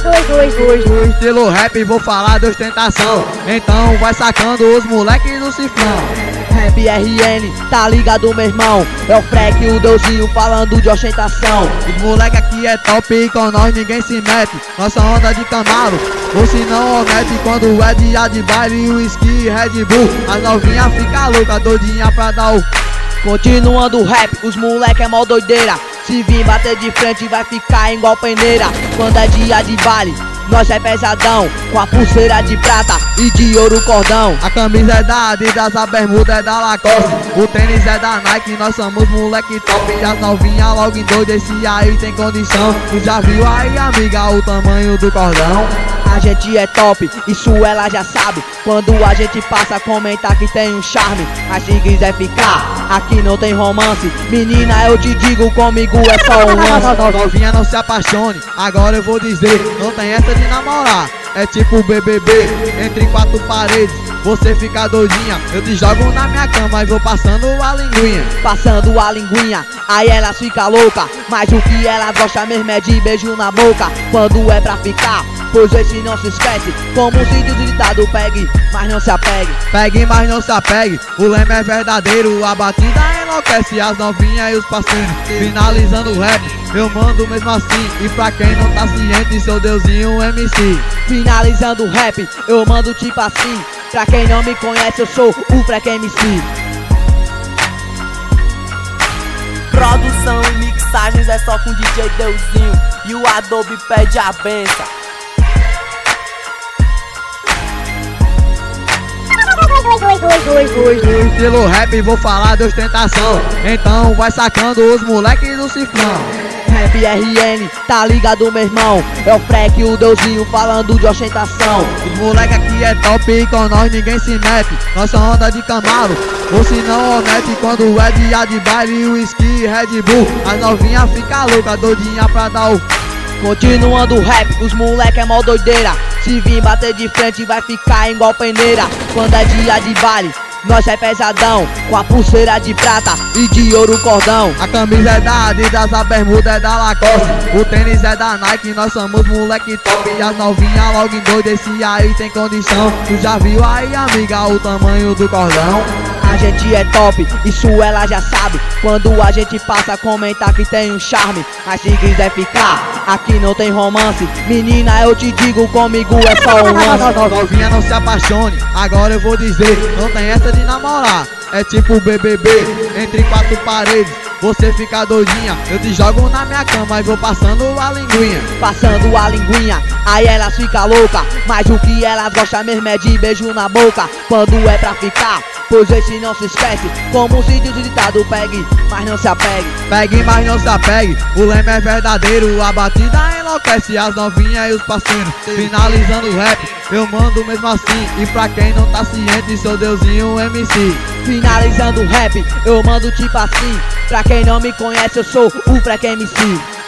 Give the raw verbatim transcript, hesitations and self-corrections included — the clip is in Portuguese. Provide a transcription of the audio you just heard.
dois, dois, dois. Do estilo rap vou falar de ostentação, então vai sacando os moleques do cifrão. Rap R N, tá ligado meu irmão? É o Freck, o Deusinho falando de ostentação. Os moleque aqui é top e com nós ninguém se mete. Nossa onda de Camaro, ou se não omete. Quando é dia de baile, whisky e Red Bull, as novinha fica louca, doidinha pra dar o... Continuando o rap, os moleque é mó doideira. Se vir bater de frente vai ficar igual peneira. Quando é dia de baile, nós é pesadão, com a pulseira de prata e de ouro cordão. A camisa é da Adidas, a bermuda é da Lacoste, o tênis é da Nike, nós somos moleque top. E as novinha logo em doido, esse aí tem condição. Tu já viu aí, amiga, o tamanho do cordão? A gente é top, isso ela já sabe. Quando a gente passa a comentar que tem um charme. Mas se quiser ficar, aqui não tem romance. Menina, eu te digo, comigo é só um lance. Novinha, não se apaixone, agora eu vou dizer, não tem essa de namorar. É tipo B B B, entre quatro paredes, você fica doidinha. Eu te jogo na minha cama e vou passando a linguinha. Passando a linguinha, aí elas fica louca. Mas o que elas gostam mesmo é de beijo na boca. Quando é pra ficar, pois esse não se esquece. Como se diz o ditado, pegue, mas não se apegue. Pegue, mas não se apegue, o lema é verdadeiro. A batida enlouquece as novinhas e os parceiros. Finalizando o rap, eu mando mesmo assim. E pra quem não tá ciente, sou Deusinho M C. Finalizando o rap, eu mando tipo assim. Pra quem não me conhece, eu sou o Freck M C. Produção e mixagens é só com D J Deusinho. E o Adobe pede a benção. Do estilo rap vou falar de ostentação, então vai sacando os moleques do cifrão. Rap R N, tá ligado meu irmão? É o Freck, o Deusinho falando de ostentação. Os moleque aqui é top e com nós ninguém se mete. Nossa onda de Camaro, ou se não omete. Quando é dia de baile, whisky e Red Bull, as novinha fica louca, doidinha pra dar o... Continuando o rap, os moleque é mó doideira. Se vir bater de frente vai ficar igual peneira. Quando é dia de baile, nós é pesadão, com a pulseira de prata e de ouro cordão. A camisa é da Adidas, a bermuda é da Lacoste, o tênis é da Nike, nós somos moleque top. E as novinha logo em doido, esse aí tem condição. Tu já viu aí, amiga, o tamanho do cordão? A gente é top, isso ela já sabe. Quando a gente passa a comentar que tem um charme. Mas se quiser ficar, aqui não tem romance. Menina, eu te digo, comigo é só um lance. Novinha, não se apaixone, agora eu vou dizer, não tem essa de namorar. É tipo B B B, entre quatro paredes, você fica doidinha. Eu te jogo na minha cama e vou passando a linguinha. Passando a linguinha, aí elas fica louca. Mas o que elas gostam mesmo é de beijo na boca. Quando é pra ficar, pois esse não se esquece. Como se diz o ditado, pegue, mas não se apegue. Pegue, mas não se apegue, o lema é verdadeiro. A batida enlouquece as novinhas e os parceiros. Finalizando o rap, eu mando mesmo assim. E pra quem não tá ciente, sou Deusinho M C. Finalizando o rap, eu mando tipo assim. Pra quem não me conhece, eu sou o Freck M C.